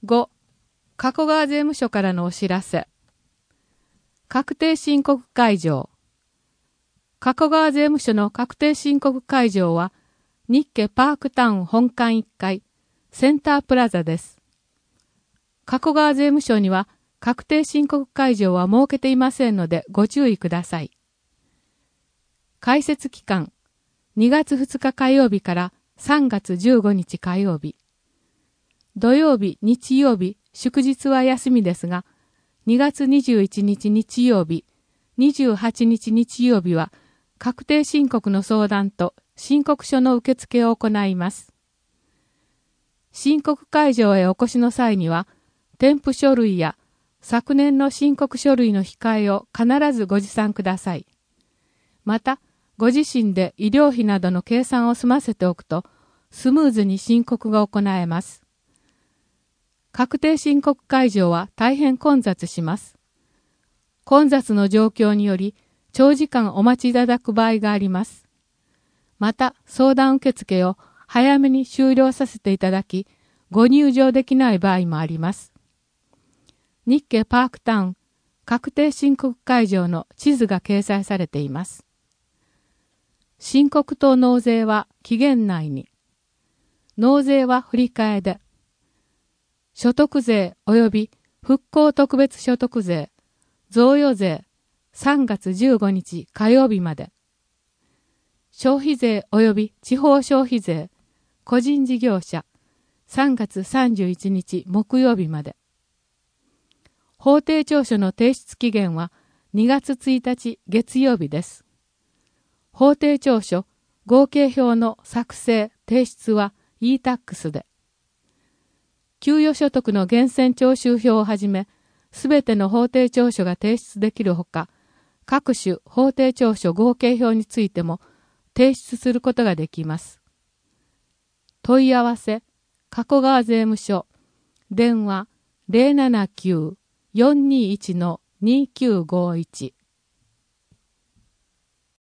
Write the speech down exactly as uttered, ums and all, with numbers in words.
ご、加古川税務署からのお知らせ。確定申告会場。加古川税務署の確定申告会場は、日家パークタウン本館いっかい、センタープラザです。加古川税務署には、確定申告会場は設けていませんのでご注意ください。開設期間、にがつふつか火曜日からさんがつじゅうごにち火曜日。土曜日、日曜日、祝日は休みですが、にがつにじゅういちにち日曜日、にじゅうはちにち日曜日は、確定申告の相談と申告書の受付を行います。申告会場へお越しの際には、添付書類や昨年の申告書類の控えを必ずご持参ください。また、ご自身で医療費などの計算を済ませておくと、スムーズに申告が行えます。確定申告会場は大変混雑します。混雑の状況により、長時間お待ちいただく場合があります。また、相談受付を早めに終了させていただき、ご入場できない場合もあります。日家パークタウン確定申告会場の地図が掲載されています。申告と納税は期限内に。納税は振り替えで。所得税及び復興特別所得税、贈与税、さんがつじゅうごにち火曜日まで。消費税及び地方消費税、個人事業者、さんがつさんじゅういちにち木曜日まで。法定調書の提出期限はにがつついたち月曜日です。法定調書、合計表の作成、提出は イータックス で。給与所得の源泉徴収票をはじめ、すべての法定調書が提出できるほか、各種法定調書合計表についても提出することができます。問い合わせ、加古川税務署、電話 ゼロななきゅう よんにいち にきゅうごいち